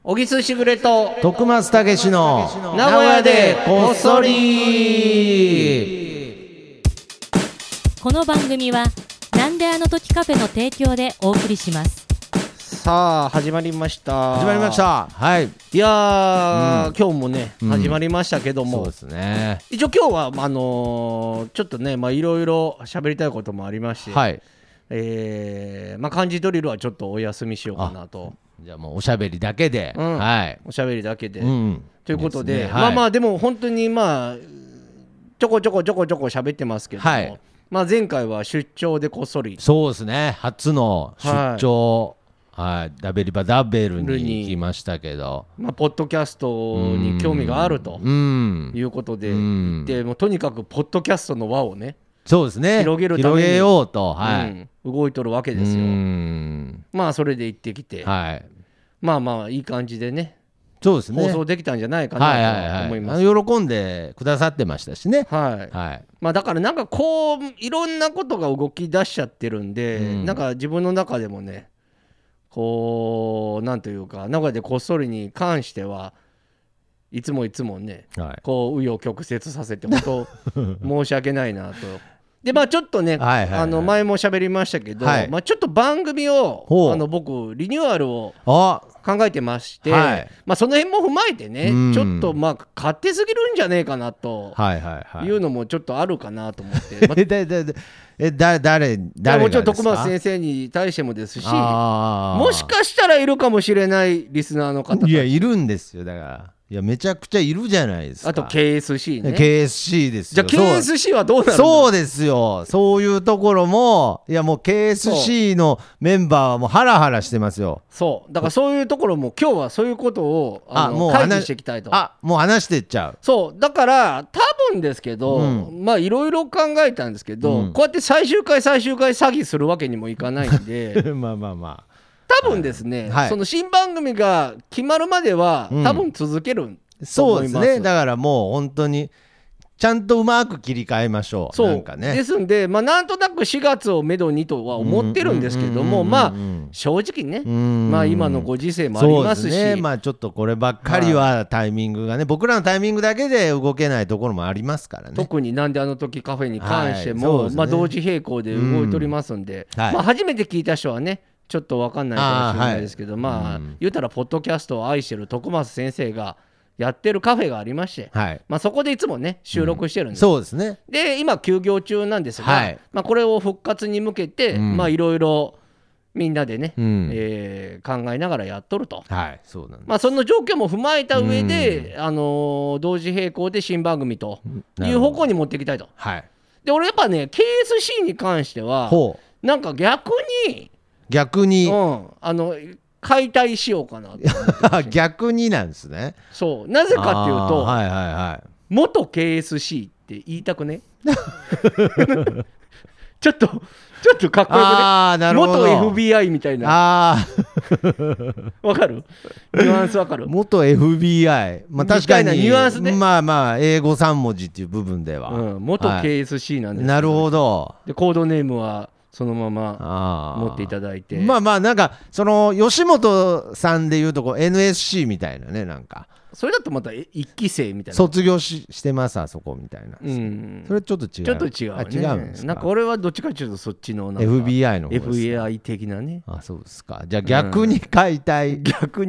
小木すしぐれと徳松たけしの名古屋でこっそり。 この番組はなんであの時カフェの提供でお送りします。 さあ始まりました。 始まりました。はい。 いやー、今日もね始まりましたけども、 そうですね。 一応今日はちょっとねいろいろ喋りたいこともありまして、 はい。 漢字ドリルはちょっとお休みしようかなと。 じゃあもうおしゃべりだけで、はい。 おしゃべりだけで、ということで、 ですね、はい、 でも本当にちょこちょこ喋ってますけども、はい、前回は出張でこっそり、 そうですね、初の出張、はい、ダベリバダベルに行きましたけど、 ポッドキャストに興味があるということで、でもうとにかくポッドキャストの輪をね、 そうですね、 広げようと、はい、 動いとるわけですよ。それで行ってきて、はい、いい感じでね、 そうですね、 放送できたんじゃないかなと思います。 喜んでくださってましたしね。 はい、はい、だからなんかこういろんなことが動き出しちゃってるんで、なんか自分の中でもね、こうなんというか名古屋でこっそりに関してはいつもね、はい、こう紆余曲折させて本当申し訳ないなと。でちょっとね、前も喋りましたけど、ちょっと番組を僕リニューアルを考えてまして、その辺も踏まえてね、ちょっと勝手すぎるんじゃねえかなというのもちょっとあるかなと思って、誰もちろん徳松先生に対してもですし、もしかしたらいるかもしれないリスナーの方たち、 いやいるんですよ。だからいやめちゃくちゃいるじゃないですか。 あと KSC ね。 KSC ですよ。 じゃあ KSC はどうなるんだ。 そうですよ。そういうところもいやもう KSC のメンバーはもうハラハラしてますよ。 そうだからそういうところも今日はそういうことを会議していきたいと。 もう話していっちゃう。 そうだから多分ですけど、いろいろ考えたんですけど、こうやって最終回詐欺するわけにもいかないんで多分ですね、その新番組が決まるまでは多分続けると思います。 そうですね。だからもう本当にちゃんとうまく切り替えましょう。なんかね、 ですんで、なんとなく4月をめどにとは思ってるんですけども、正直ね、今のご時世もありますし、 そうですね、ちょっとこればっかりはタイミングがね、僕らのタイミングだけで動けないところもありますからね。 特になんであの時カフェに関しても、同時並行で動いておりますんで、初めて聞いた人はねちょっと分かんないかもしれないですけど、言うたらポッドキャストを愛してる徳松先生がやってるカフェがありまして、そこでいつもね収録してるんです。 そうですね。 で今休業中なんですが、これを復活に向けていろいろみんなでね、考えながらやっとると、 そうなんです。 その状況も踏まえた上で、同時並行で新番組という方向に持っていきたいと。で俺やっぱね KSC に関してはなんか逆に解体しようかなと思って逆になんですね。 そうなぜかっていうと、元 KSC って言いたくねちょっとかっこよくね。元 FBI みたいな。わかる？ニュアンスわかる？ 元 FBI、確かにニュアンスね。 英語3文字っていう部分では、 元 KSC なんです。 なるほど。 でコードネームはそのまま持っていただいて、 なんかその吉本さんでいうとNSC みたいなね、なんかそれだとまた1期生みたいな、 卒業してますあそこみたいな、それちょっと違う。 ちょっと違うね。違うんですか。なんか俺はどっちかというとそっちのなんか FBI の方です。 FBI 的なね。 そうですか。じゃあ逆に解体、 逆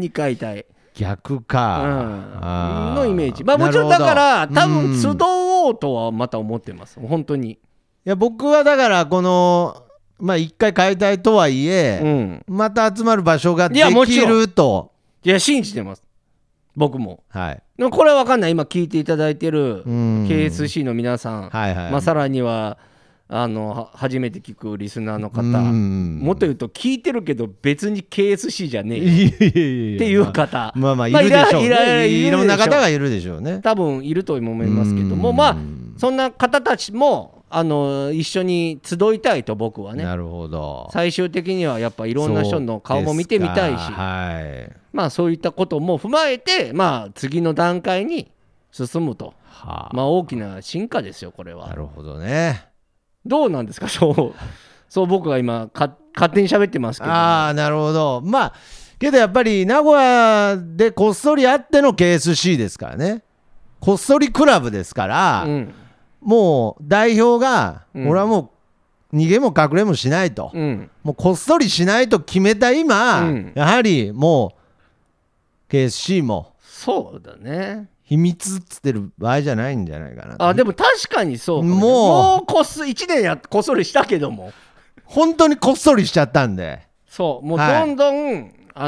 か、 のイメージ。もちろんだから多分集おうとはまた思ってます、本当に。いや僕はだからこの一回解体とはいえ、また集まる場所ができると。 いや信じてます僕も。でもこれは分かんない。今聞いていただいてる KSC の皆さん、さらには初めて聞くリスナーの方、もっと言うと聞いてるけど別に KSC じゃねえよっていう方、 いるでしょうね。いろんな方がいるでしょうね。 多分いると思いますけども、そんな方たちも一緒に集いたいと僕はね。 なるほど。 最終的にはやっぱいろんな人の顔も見てみたいし、そういったことも踏まえて次の段階に進むと、大きな進化ですよこれは。 なるほどね。 どうなんですか。そう僕が今勝手に喋ってますけど、 なるほど。 けどやっぱり名古屋でこっそりあっての KSC ですからね。こっそりクラブですから、もう代表が、俺はもう逃げも隠れもしないと、もうこっそりしないと決めた今、やはりもう KSC もそうだね、 秘密っつってる場合じゃないんじゃないかな。 でも確かにそうか、ね、 もう 1年こっそりしたけども本当にこっそりしちゃったんで、 そうもうどんどん、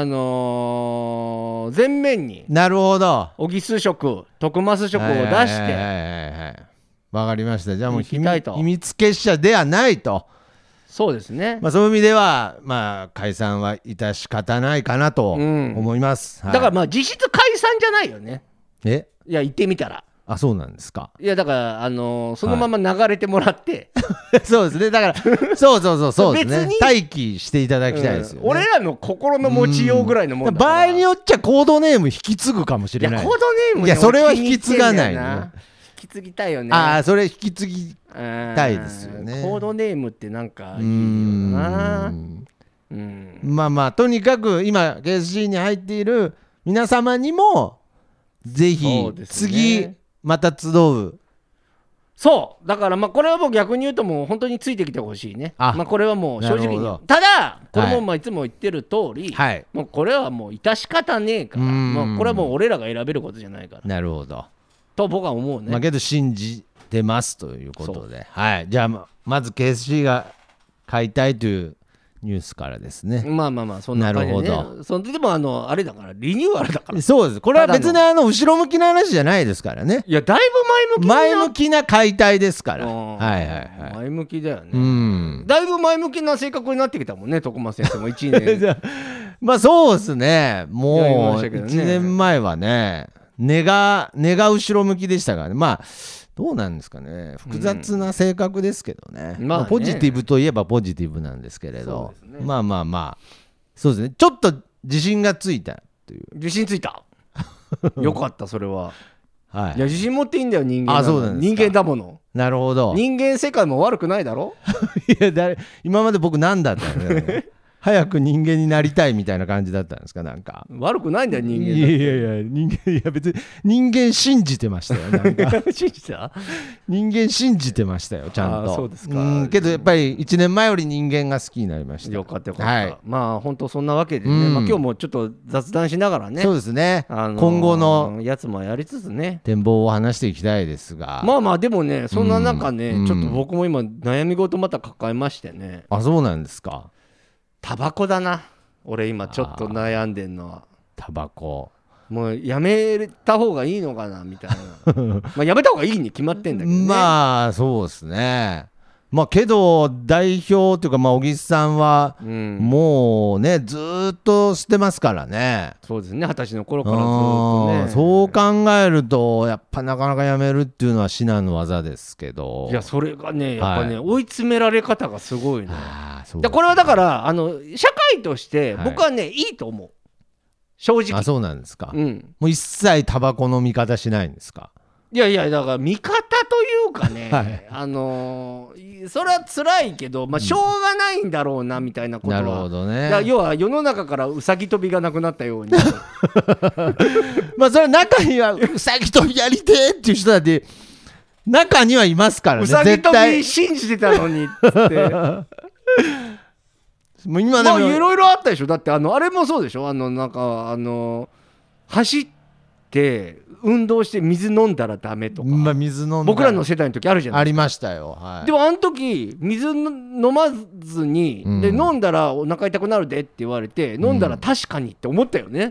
前面になるほど小木須色徳増色を出してわかりました。じゃあもう秘密結社ではないと。 そうですね、 そういう意味では解散は致し方ないかなと思います、 だから実質解散じゃないよね。いや言ってみたらそうなんですか。 いやだからそのまま流れてもらって、 そうですね、だからそうですね、待機していただきたいですよね、 俺らの心の持ちようぐらいのもんだから、場合によっちゃコードネーム引き継ぐかもしれない。 いやコードネームいやそれは引き継がないね。 引き継ぎたいよね。 それ引き継ぎたいですよね。 コードネームってなんかいいよな。 とにかく今 KSC に入っている皆様にもぜひ次また集う。 そうだからこれはもう逆に言うともう本当についてきてほしいね。これはもう正直に、ただこれもいつも言ってる通り、もうこれはもう致し方ねえから、これはもう俺らが選べることじゃないから。 なるほどと僕は思うね。 けど信じてますということで、じゃあまず KSC が買いたいというニュースからですね。 そんな感じでね。なるほど。でもあれだからリニューアルだから。 そうです。これは別に後ろ向きな話じゃないですからね。 いやだいぶ前向きな解体ですから。 前向きだよね。だいぶ前向きな性格になってきたもんね、徳間先生も1 年。そうですね。もう1年前はね、根が後ろ向きでしたからね。どうなんですかね、複雑な性格ですけどね、ポジティブといえばポジティブなんですけれど、そうですね、ちょっと自信がついたという。 自信ついたよかったそれは。いや自信持っていいんだよ、人間。人間だもの。 なるほど。 人間世界も悪くないだろいや今まで僕何だったんだよね早く人間になりたいみたいな感じだったんですか。なんか悪くないんだよ人間。 いや別に人間信じてましたよ。なんか信じた？ 人間信じてましたよちゃんと。 そうですか。 けどやっぱり1年前より人間が好きになりました。 よかったよかった。本当そんなわけでね、今日もちょっと雑談しながらね。 そうですね、今後のやつもやりつつね展望を話していきたいですが、 でもね、そんな中ね、ちょっと僕も今悩み事また抱えましてね。 そうなんですか。 タバコだな。俺今ちょっと悩んでんのはタバコ。 もうやめた方がいいのかなみたいなやめた方がいいに決まってんだけどね。 そうですね。けど代表というか小木さんはもうねずっとしてますからね。 そうですね、20歳の頃からずっとね。 そう考えるとやっぱなかなかやめるっていうのは至難の技ですけど、 いやそれがねやっぱね、追い詰められ方がすごいね。これはだから社会として僕はね、いいと思う正直。 そうなんですか。もう一切タバコの見方しないんですか。 いやだから見方というかね、それは辛いけど、しょうがないんだろうなみたいなことは。 なるほどね。 要は世の中からうさぎ跳びがなくなったようにそれ中にはうさぎ跳びやりてーっていう人だって中にはいますからね。 うさぎ跳び信じてたのにってもう今でもいろいろあったでしょ。だってあれもそうでしょ。なんか走って運動して水飲んだらダメとか、 水飲んだ僕らの世代の時あるじゃないですか。 ありましたよ、 でも時水飲まずに、で飲んだらお腹痛くなるでって言われて、飲んだら確かにって思ったよね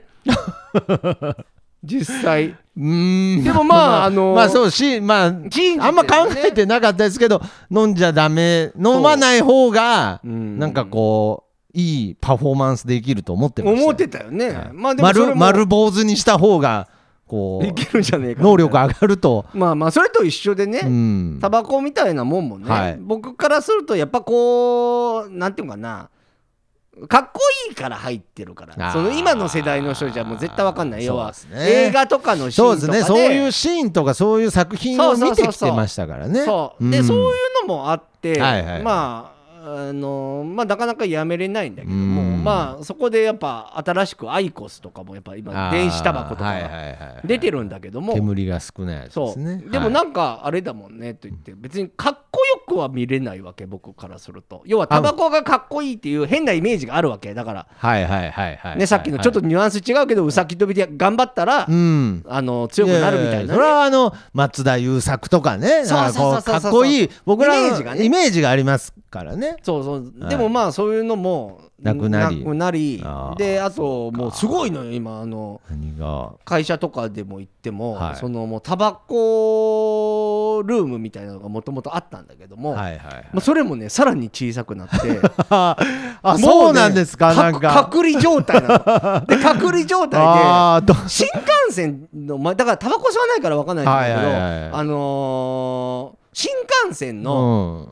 実際。でもそうし、あんま考えてなかったですけど、飲んじゃダメ、飲まない方がなんかいいパフォーマンスできると思ってました。 思ってたよね。でも丸坊主にした方がいけるんじゃねえか、 能力上がると。 それと一緒でね、タバコみたいなもんもね、僕からするとやっぱなんていうかな、かっこいいから入ってるから。今の世代の人じゃもう絶対分かんない。要は映画とかのシーンとかで、 そういうシーンとかそういう作品を見てきてましたからね。 そういうのもあって、 なかなかやめれないんだけども、そこでやっぱ新しくアイコスとかもやっぱ今電子タバコとか出てるんだけども、 煙が少ないやつですね。 でもなんかあれだもんねと言って別にかっこよくは見れないわけ、僕からすると。要はタバコがかっこいいっていう変なイメージがあるわけだから、さっきのちょっとニュアンス違うけどうさぎ跳びで頑張ったら強くなるみたいな、 それは松田優作とかね、かっこいい僕らのイメージがありますからね。 でもそういうのもなくなりで、あともうすごいのよ今会社とかでも行っても、もうタバコルームみたいなのがもともとあったんだけども、それもねさらに小さくなってそうなんですか。なんか隔離状態なので隔離状態で新幹線のだからタバコ吸わないから分かんないんだけど、新幹線の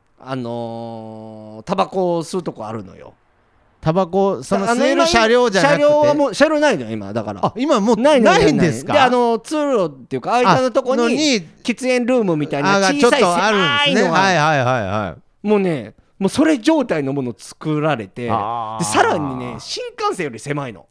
タバコを吸うとこあるのよ。 タバコ吸える車両じゃなくて、 車両ないのよ今だから。 今もうないんですか。 で通路っていうか間のとこに喫煙ルームみたいな小さい狭いのがもうねもうそれ状態のものを作られて、でさらにね新幹線より狭いの。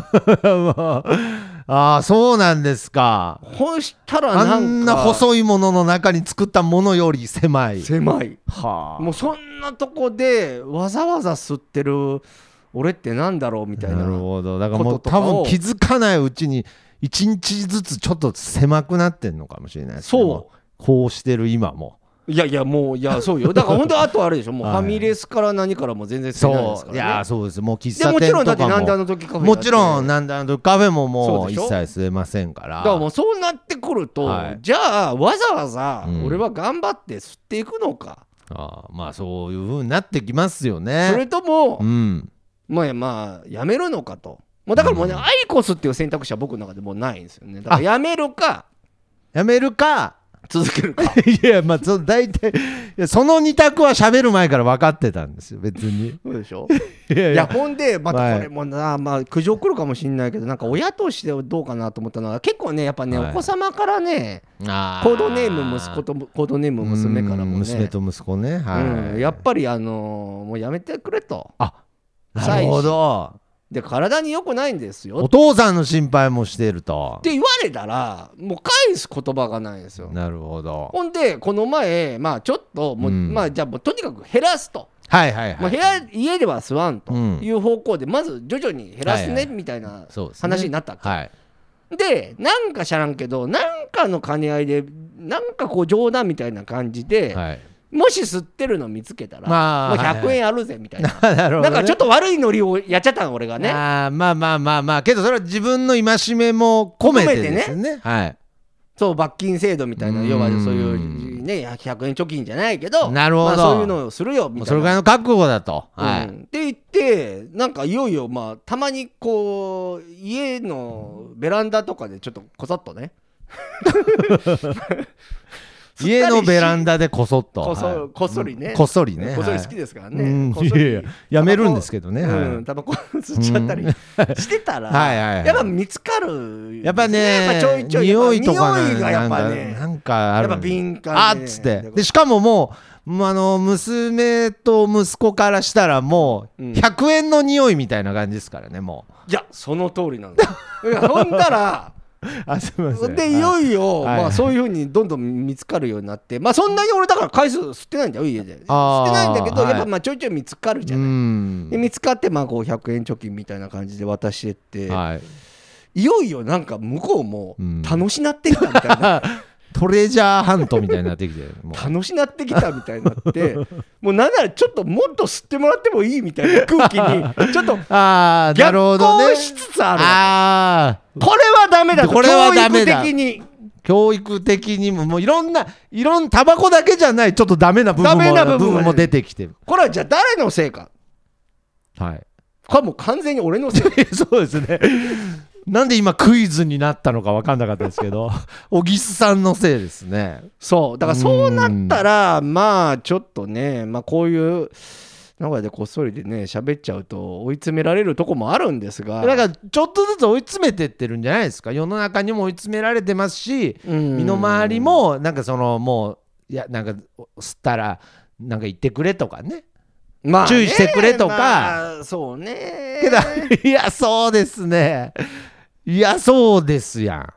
そうなんですか。 そしたらなんかあんな細いものの中に作ったものより狭い。 もうそんなとこでわざわざ吸ってる俺ってなんだろうみたいな。 なるほど。だからもう多分気づかないうちに一日ずつちょっと狭くなってんのかもしれないですね。こうしてる今も。 そうよ。だから本当あとあれでしょ、もうファミレスから何からも全然吸えないですからね。 そうです。もう喫茶店とかも。 もちろんだってなんであの時カフェもちろんなんであの時カフェももう一切吸えませんから。 だからもうそうなってくると、じゃあわざわざ俺は頑張って吸っていくのか。 そういう風になってきますよね。 それともやめるのかと。もうだからもうねアイコスっていう選択肢は僕の中でもうないんですよね。だからやめるか続けるか。 大体その2択は喋る前から分かってたんですよ別に。 そうでしょ。ほんでまたこれも苦情来るかもしれないけど、なんか親としてどうかなと思ったのは結構ねやっぱね、お子様からねコードネーム息子とコードネーム娘からもね、 娘と息子ね、 やっぱりもうやめてくれと。 なるほど。 で体に良くないんですよ。 お父さんの心配もしているとって言われたらもう返す言葉がないんですよ。 なるほど。 ほんでこの前ちょっともう、じゃあもうとにかく減らすと。家では吸わんという方向でまず徐々に減らすねみたいな話になったわけ。でなんか知らんけどなんかの兼ね合いでなんかこう冗談みたいな感じで、もし吸ってるの見つけたら、もう100円あるぜみたいな。なんかちょっと悪いノリをやっちゃったの俺がね。 けどそれは自分の戒めも込めてですね。 そう罰金制度みたいな、要はそういうね100円貯金じゃないけど、 なるほど、 そういうのをするよみたいな。 それぐらいの覚悟だと。 って言ってなんかいよいよたまにこう家のベランダとかでちょっとこそっとね。 家のベランダでこそっとこっそりね、 こっそりね、 こっそり好きですからね。 やめるんですけどね、 タバコ吸っちゃったりしてたらやっぱ見つかる。 やっぱねちょいちょい匂いとかがやっぱねなんかある。 やっぱ敏感でっつってでしかももう娘と息子からしたらもう100円の匂いみたいな感じですからね。もういやその通りなんだ。ほんだらすみません。 でいよいよそういう風にどんどん見つかるようになって、そんなに俺だから回数吸ってないんだよ家で。吸ってないんだけどやっぱちょいちょい見つかるじゃない。で見つかってこう100円貯金みたいな感じで渡してって、いよいよなんか向こうも楽しなってきたみたいな。 トレジャーハントみたいになってきて楽しなってきたみたいになってもうなんならちょっともっと吸ってもらってもいいみたいな空気にちょっと逆行しつつある。これはダメだ。 これはダメだ。 教育的にもういろんなタバコだけじゃないちょっとダメな部分も出てきてる。 これはじゃあ誰のせいか。これはもう完全に俺のせい。 そうですね。なんで今クイズになったのか分かんなかったですけど小木さんのせいですね。 そうだからそうなったらちょっとねこういう名古屋でこっそりでね喋っちゃうと追い詰められるとこもあるんですが、 だからちょっとずつ追い詰めてってるんじゃないですか。世の中にも追い詰められてますし、身の回りもなんかもういやなんか吸ったらなんか言ってくれとかね、 まあね、 注意してくれとか、 まあ、そうねけどいやそうですね、いやそうですやん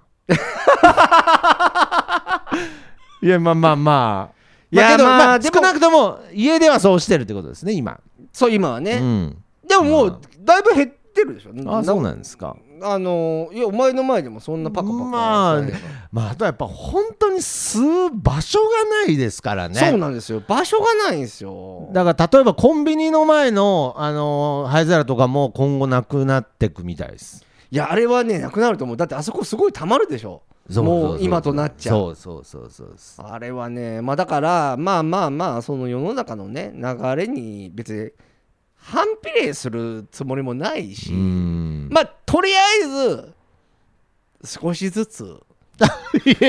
いやまあまあまあ、 いやけどまあでも少なくとも家ではそうしてるってことですね今。 そう今はね、 うん、 でももうだいぶ減ってるでしょ。 あ、そうなんですか。 いやお前の前でもそんなパカパカまああとやっぱ本当に吸う場所がないですからね。 そうなんですよ、場所がないんですよ。 だから例えばコンビニの前の灰皿とかも今後なくなってくみたいです。 いやあれはねなくなると思う。だってあそこすごい溜まるでしょ。もう今となっちゃう。 そうあれはね、まあだからまあその世の中のね流れに別に反比例するつもりもないし、まあとりあえず少しずつい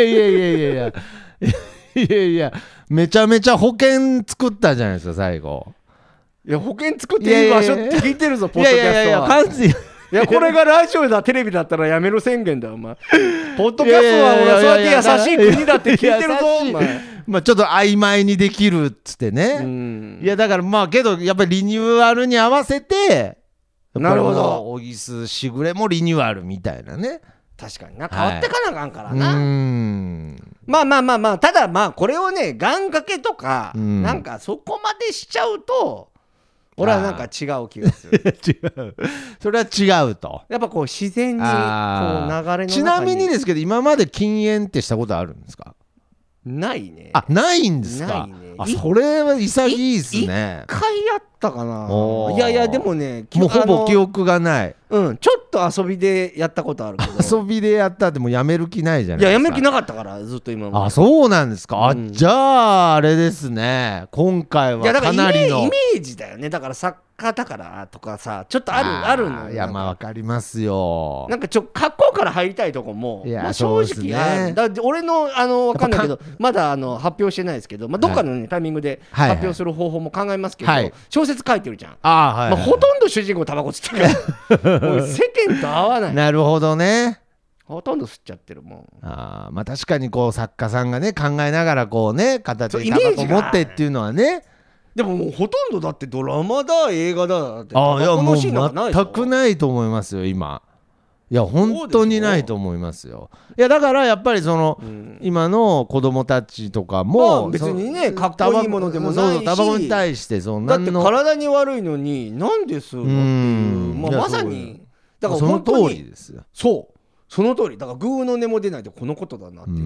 やめちゃめちゃ保険作ったじゃないですか最後。 いや保険作っていい場所って聞いてるぞポッドキャストは。 いや完全にいやこれがラジオだテレビだったらやめる宣言だよお前。ポッドキャストは俺はそうやって優しい国だって聞いてるぞお前。 まあちょっと曖昧にできるっつってね。いやだからまあけどやっぱりリニューアルに合わせて、 なるほど、 オギスしぐれもリニューアルみたいなね。 確かにな、変わってかなあかんからな、 まあただまあこれをね願掛けとか、なんかそこまでしちゃうと俺はなんか違う気がする違う、それは違うと。 やっぱこう自然にこう流れの中に。 ちなみにですけど今まで禁煙ってしたことあるんですか？ ないね。 あ、ないんですか？ ないね。 あ、それは潔いっすね。 一回やったかな。いやでもねもうほぼ記憶がない。 ちょっと遊びでやったことあるけど遊びでやったってもうやめる気ないじゃないですか。 いややめる気なかったからずっと今も。 あ、そうなんですか。じゃああれですね、今回はかなりのイメージだよね。だから作家だからとかさちょっとあるの。 いやまあわかりますよ。 なんか格好から入りたいとこも、まあ、正直ある。だって俺のわかんないけどまだ発表してないですけど、まあ、どっかのね、タイミングで発表する方法も考えますけど、小説書いてるじゃん。まあ、ほとんど主人公タバコ吸ってるからもう世間と合わない。 なるほどね。 ほとんど吸っちゃってるもん。 まあ確かにこう作家さんがね考えながらこうね形でタバコ持ってっていうのはね。 でももうほとんどだってドラマだ映画だっていやもう全くないと思いますよ今。いや本当にないと思いますよ。いやだからやっぱりその、今の子供たちとかも、 まあ、別にねかっこいいものでもないし、 タバコに対してそんなだって体に悪いのになんで吸うのっていう、まあ、まさにだから本当にその通りですよ。 そうその通りだからグーの音も出ないってこのことだなっていう。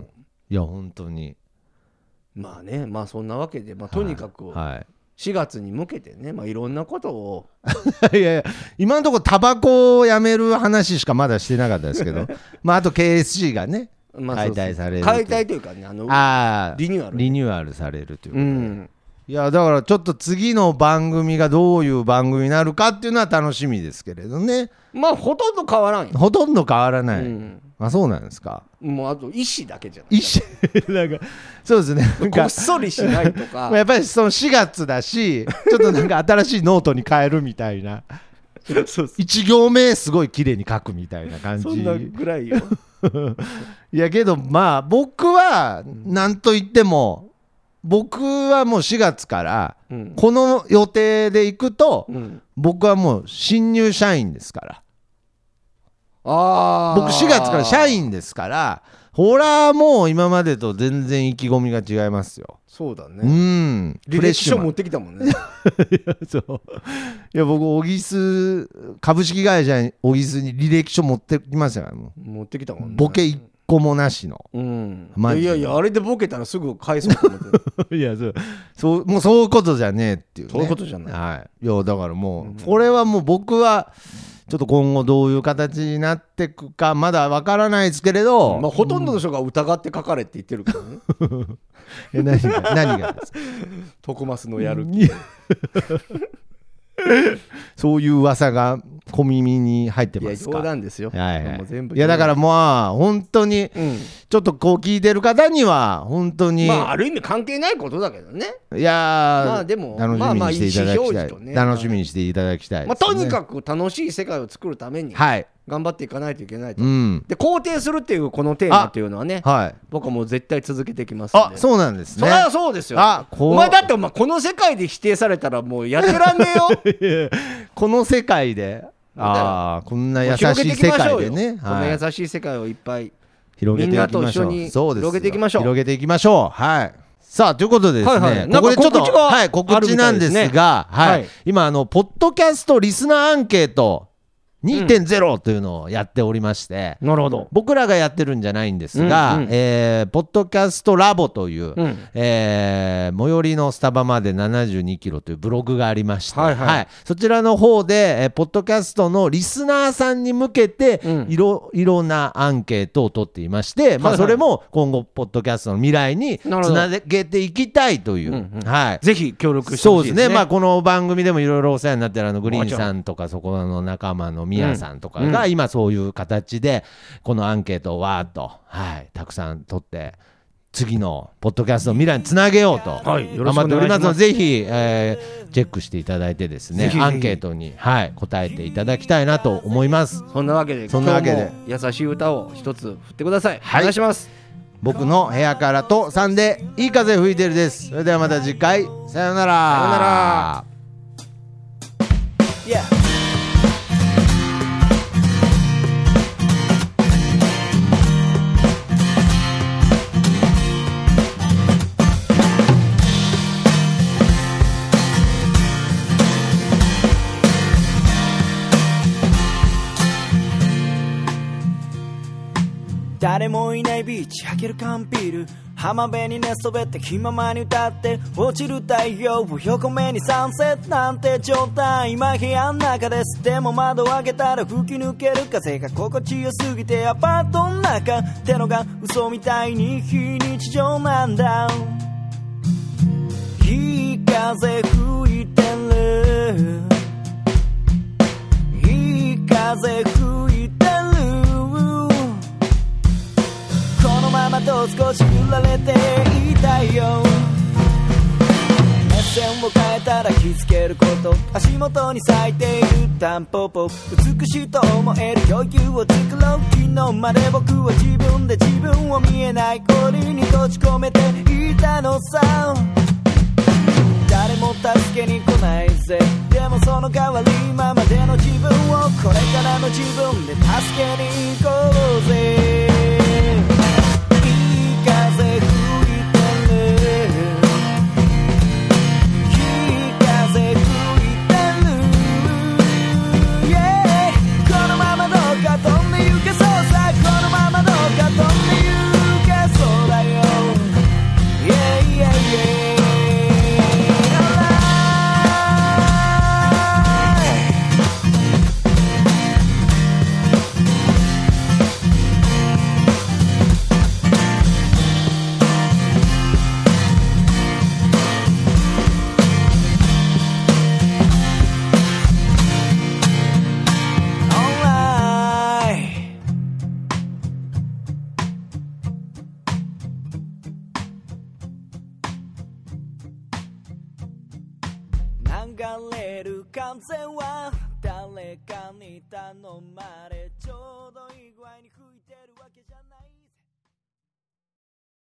いや本当にまあね、まあそんなわけで、まあ、とにかく4月に向けてね、まあ、いろんなことをいや今のところタバコをやめる話しかまだしてなかったですけどまああと KSC がね、解体される、 解体というかねリニューアルされるということで、いやだからちょっと次の番組がどういう番組になるかっていうのは楽しみですけれどね。 まあほとんど変わらんよ。 ほとんど変わらない、あ、そうなんですか。 もうあと意思だけじゃない。 なんかそうですね。 こっそりしないとかやっぱりその4月だし、ちょっとなんか新しいノートに変えるみたいな。1行目すごい綺麗に書くみたいな感じ。 そんなぐらいよ。 いやけどまあ僕はなんといっても、僕はもう4月からこの予定で行くと、僕はもう新入社員ですから。僕4月から社員ですから、ほらもう今までと全然意気込みが違いますよ。 そうだね。 履歴書持ってきたもんね。 いや僕オギス株式会社オギスに履歴書持ってきましたから。 持ってきたもんね。 ボケ1個もなしの。 いやあれでボケたらすぐ返そうと思っていやそうもうそういうことじゃねえっていうね。 そういうことじゃない。 はい。いやだからもうこれはもう僕はちょっと今後どういう形になっていくかまだわからないですけれど、 まあ、ほとんどの人が疑って書かれって言ってるけどね何がですか徳増のやる気そういう噂が小耳に入ってますか？ いや冗談ですよ、 はいはい、 もう全部いやだからまあ本当にちょっとこう聞いてる方には本当に、 まあある意味関係ないことだけどね。 いやまあでも楽しみにしていただきたい、 まあまあ意思表示とね、 楽しみにしていただきたいですね。 まあ、とにかく楽しい世界を作るためにはい頑張っていかないといけないと、 うん、 で肯定するっていうこのテーマっていうのはね、 はい、 僕はもう絶対続けていきますんで。 あ、そうなんですね。 そりゃそうですよ。お前だってこの世界で否定されたらもうやってらんねえよこの世界でこんな優しい世界でね、 こんな優しい世界をいっぱい広げていきましょう。 みんなと一緒に広げていきましょう。 広げていきましょう。はい。さあということでですね、 はいはい、 ここでちょっと告知なんですが、 はい、 今ポッドキャストリスナーアンケート 2.0 というのをやっておりまして、 なるほど、 僕らがやってるんじゃないんですが、ポッドキャストラボという、最寄りのスタバまで72キロというブログがありまして、はいはい、そちらの方で、ポッドキャストのリスナーさんに向けて、いろなアンケートを取っていまして、それも今後ポッドキャストの未来につなげていきたいという、 ぜひ協力してほしいですね。 そうですね、この番組でもいろいろお世話になってるグリーンさんとかそこの仲間の宮さんとかが今そういう形でこのアンケートをわーっと、たくさん取って次のポッドキャストの未来につなげようと頑張っておりますので、ぜひ、チェックしていただいてですね、アンケートに、答えていただきたいなと思います。 そんなわけで今日も優しい歌を一つ振ってください。お願いします。 僕の部屋からと3でいい風吹いてるです。それではまた次回、さようなら。 さようなら。 誰もいないビーチ開ける缶ビール、浜辺に寝そべって気ままに歌って、落ちる太陽を横目にサンセットなんて状態、今部屋の中です。でも窓を開けたら吹き抜ける風が心地よすぎて、アパートの中ってのが嘘みたいに非日常なんだ。いい風吹いてる、いい風吹いてる、このままと少し揺られていたいよ。目線を変えたら気づけること、足元に咲いているタンポポ、美しいと思える余裕を作ろう。昨日まで僕は自分で自分を見えない氷に閉じ込めていたのさ。誰も助けに来ないぜ、でもその代わり今までの自分をこれからの自分で助けに行こうぜ。流れる風は誰かに頼まれちょうどいい具合に吹いてるわけじゃない。